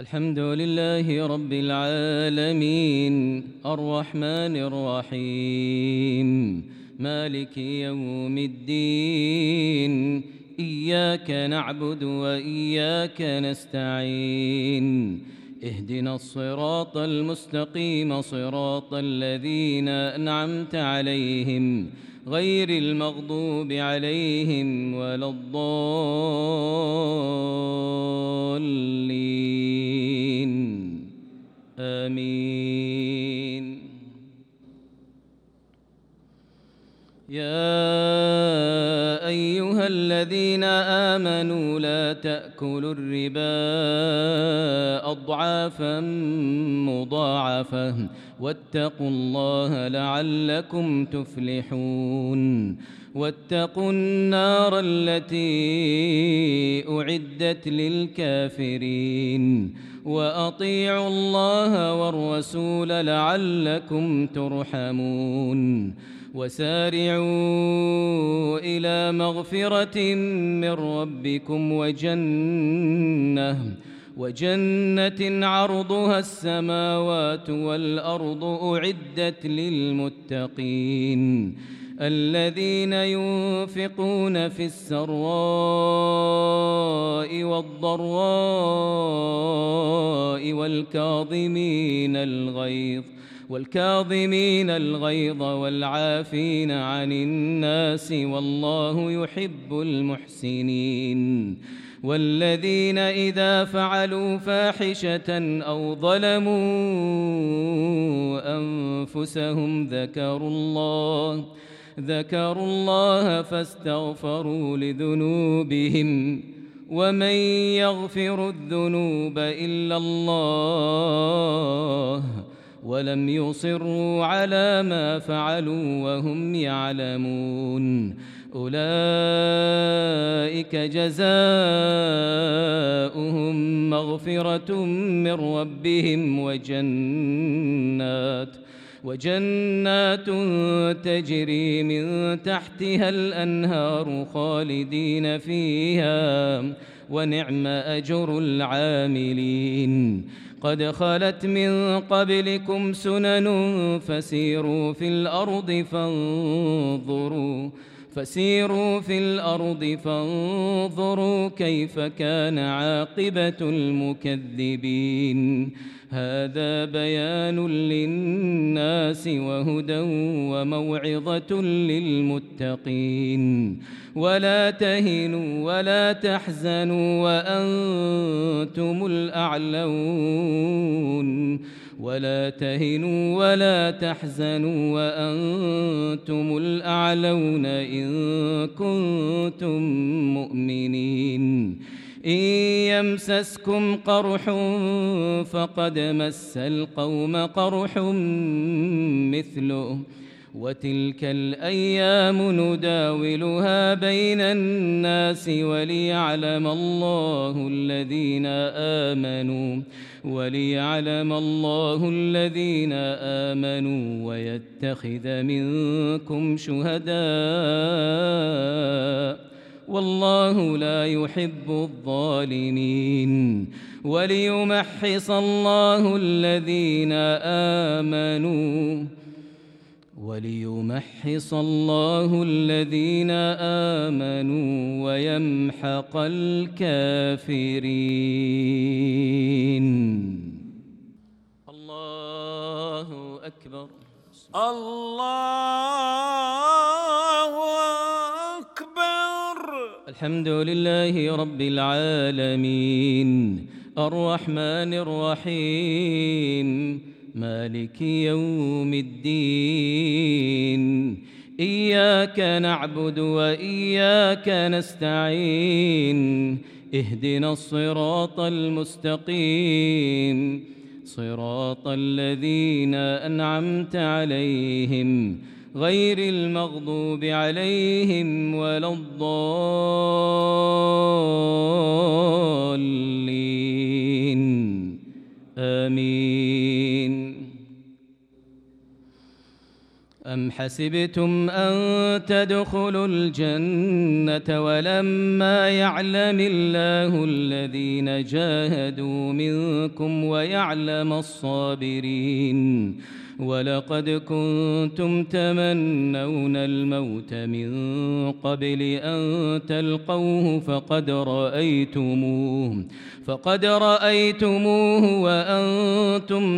الحمد لله رب العالمين الرحمن الرحيم مالك يوم الدين إياك نعبد وإياك نستعين اهدنا الصراط المستقيم صراط الذين أنعمت عليهم غير المغضوب عليهم ولا الضالين آمين. يا أيها الذين آمنوا لا تأكلوا الربا أضعافا مضاعفة واتقوا الله لعلكم تفلحون. واتقوا النار التي أعدت للكافرين وأطيعوا الله والرسول لعلكم ترحمون. وسارعوا إلى مغفرة من ربكم وجنة عرضها السماوات والأرض أعدت للمتقين الذين ينفقون في السراء والضراء والكاظمين الغيظ والعافين عن الناس والله يحب المحسنين. والذين إذا فعلوا فاحشة أو ظلموا أنفسهم ذكروا الله فاستغفروا لذنوبهم ومن يغفر الذنوب إلا الله ولم يصروا على ما فعلوا وهم يعلمون. أولئك جزاؤهم مغفرة من ربهم وجنات تجري من تحتها الأنهار خالدين فيها ونعم أجر العاملين. قد خلت من قبلكم سنن فسيروا في الأرض فانظروا كيف كان عاقبة المكذبين. هذا بيان للناس وهدى وموعظة للمتقين. ولا تهنوا ولا تحزنوا وأنتم الأعلون إن كنتم مؤمنين. إن يمسسكم قرح فقد مس القوم قرح مثله وتلك الأيام نداولها بين الناس وليعلم الله الذين آمنوا ويتخذ منكم شهداء والله لا يحب الظالمين. وليمحص الله الذين آمنوا ويمحق الكافرين. الله أكبر. الله أكبر. الحمد لله رب العالمين الرحمن الرحيم مالك يوم الدين إياك نعبد وإياك نستعين اهدنا الصراط المستقيم صراط الذين أنعمت عليهم غير المغضوب عليهم ولا الضالين آمين. أم حسبتم أن تدخلوا الجنة ولما يعلم الله الذين جاهدوا منكم ويعلم الصابرين ولقد كنتم تمنون الموت من قبل أن تلقوه فقد رأيتموه وأنتم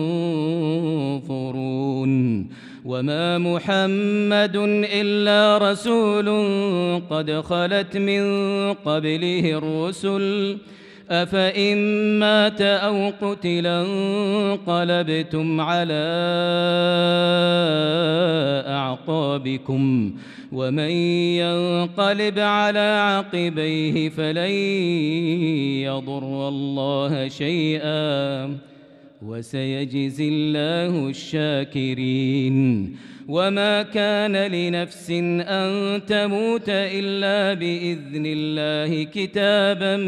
تنظرون وما محمد إلا رسول قد خلت من قبله الرسل أفإن مات أو قتل انقلبتم على أعقابكم ومن ينقلب على عقبيه فلن يضر الله شيئا وسيجزي الله الشاكرين وما كان لنفس أن تموت إلا بإذن الله كتابا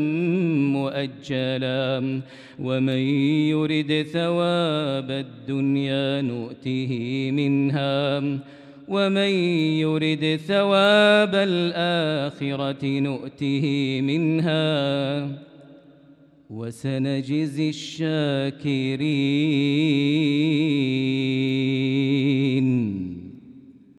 مؤجلا ومن يرد ثواب الدنيا نؤته منها ومن يرد ثواب الآخرة نؤته منها وسنجزي الشاكرين.